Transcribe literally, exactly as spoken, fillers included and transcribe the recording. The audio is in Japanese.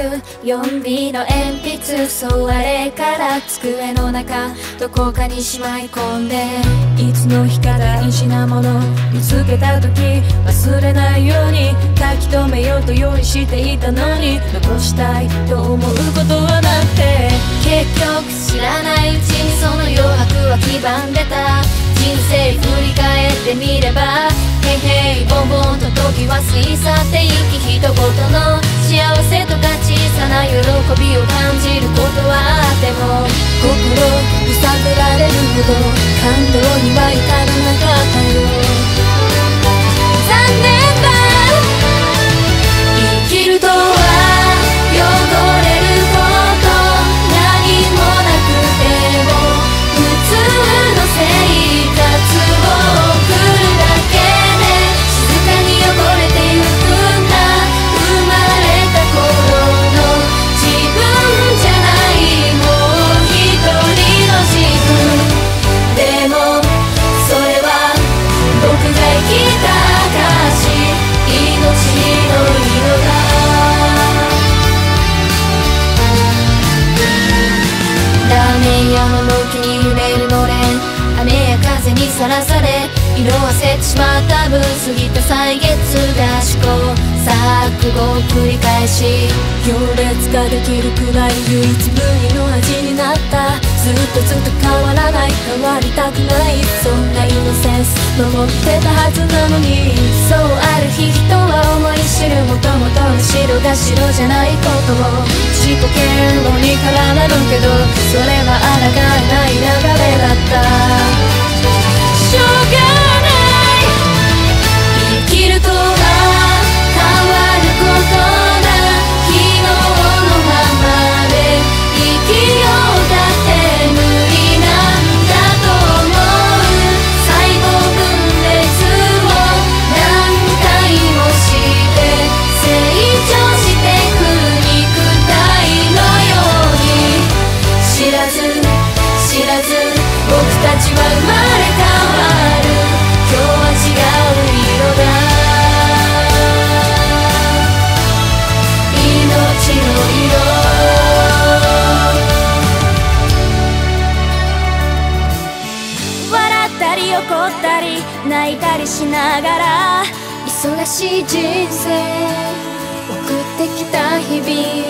よんビの鉛筆、そうあれから机の中どこかにしまい込んで、いつの日か大事なもの見つけた時忘れないように書き留めようと用意していたのに、残したいと思うことはなくて、結局知らないうちにその余白は黄ばんでた。人生振り返ってみれば、ヘイヘイボンボンと時は過ぎ去っていき、一言の幸せとか小さな喜びを感じることはあっても、心揺さぶられるほど感動には至らなかったよ。残念だ、生きるとは汚れること何もなくても普通の生活を送るだけで静かに汚れてゆくんだ。生まれた頃の自分じゃない、もう一人の自分。でもそれは僕が生きた証、命の色だ。ラーメン屋の軒に揺れるのれん、雨や風にさらされ色あせてしまった分、過ぎた歳月が試行錯誤を繰り返し、行列ができるくらい唯一無二の味になった。ずっとずっと変わらない、変わりたくない、そんなイノセンス守ってたはずなのに。そうある日人は思い知る、もともとの白が白じゃないことを自己嫌悪に絡まるけど、それは抗えない流れだった。しょうがない、生きるとは変わることだ。昨日のままで生きようだって無理なんだと思う。細胞分裂を何回もして成長してく肉体のように、知らず知らず僕たちは生まれ変わる。今日は違う色だ、命の色。笑ったり怒ったり泣いたりしながら忙しい人生送ってきた日々、